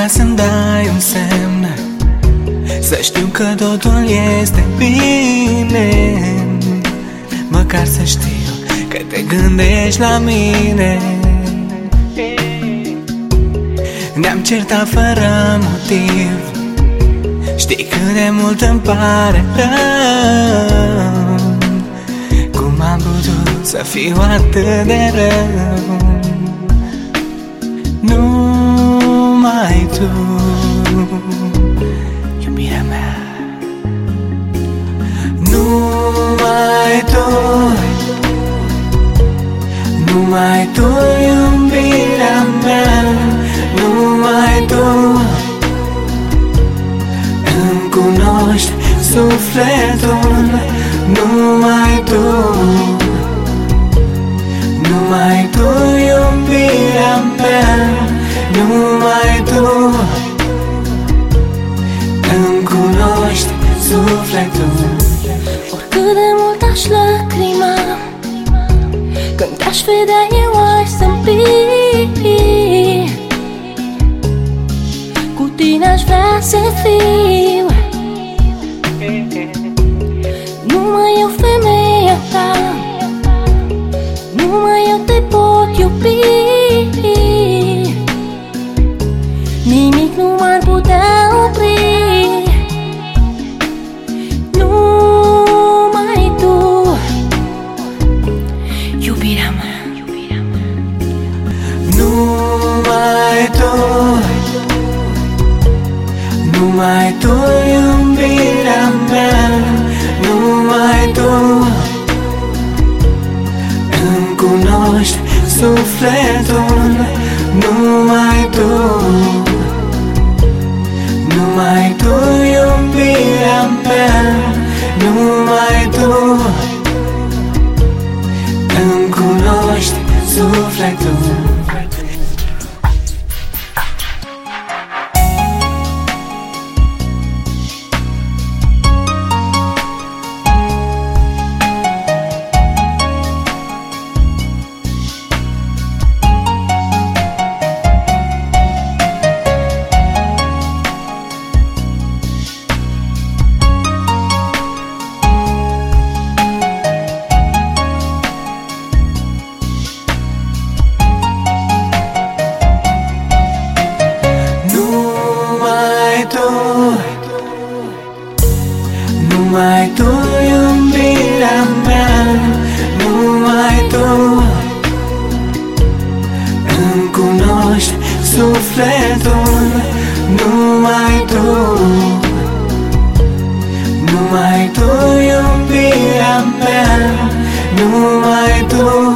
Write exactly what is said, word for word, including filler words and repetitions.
putea să-mi dai un semn, să știu că totul este bine. Măcar să știu că te gândești la mine. Ne-am certat fără motiv, știi cât de mult îmi pare rău. Cum am putut să fiu atât de rău? Numai tu, iubirea mea. Numai tu, numai tu, iubirea mea. Numai tu îmi cunoști sufletul. Numai tu, numai tu, iubirea mea. Numai tu îmi cunoști sufletul. Oricât de mult aș lacrima, când te-aș vedea eu aș zâmbi. Cu tine aș vrea să fiu, numai eu femeia ta, numai eu te pot iubi. Nimic nu m-ar putea opri. Numai tu, iubirea mea. Numai tu, numai tu, iubirea mea. Numai tu îmi cunoști sufletul. Numai tu, numai tu, iubirea mea. Numai tu îmi cunoști sufletul. Numai tu, iubirea mea. Numai tu îmi cunoști sufletul. Numai tu, numai tu, iubirea mea. Numai tu